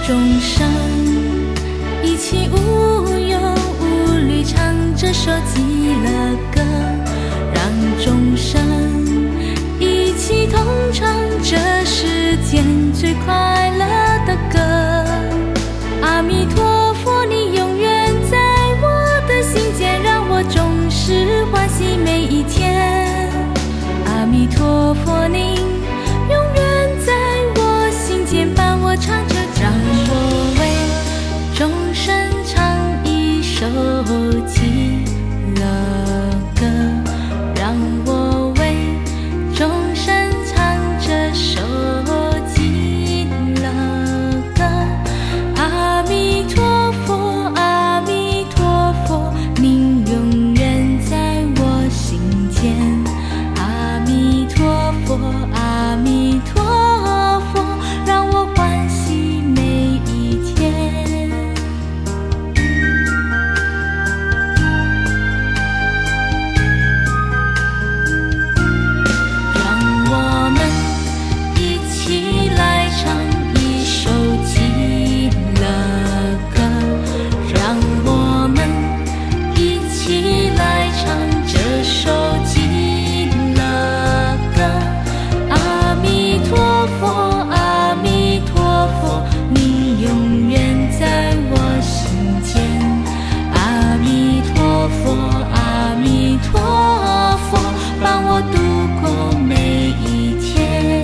众生一起无忧无虑，唱这首极乐歌，让众生一起同唱这世间最快乐的歌。阿弥陀佛，你永远在我的心间，让我终时欢喜每一天。阿弥陀佛，您永远在我心间，伴我唱着，让我为众生唱一首极乐歌，让我为众生唱这首极乐歌。阿弥陀佛，阿弥陀佛，您永远在我心间。阿弥陀佛，阿弥陀佛，让我欢喜每一天。让我们一起来唱一首极乐歌，让我们一起来唱这首极乐歌。阿弥陀佛，阿弥陀佛，你永远在我心间。阿弥陀佛，阿弥陀佛，帮我度过每一天。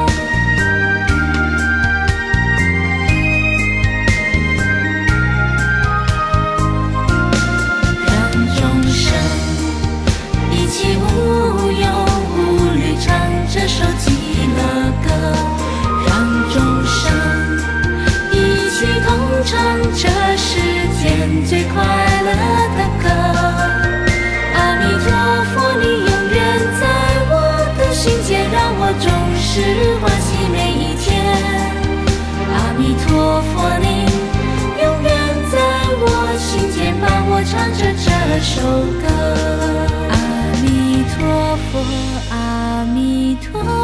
让众生一起无忧无虑，唱这首极乐歌，让众生一起同唱这世间最快乐的歌。阿弥陀佛，你永远在我的心间，让我终时欢喜每一天。阿弥陀佛，您永远在我心间，伴我唱着这首歌。阿弥陀佛，阿弥陀佛。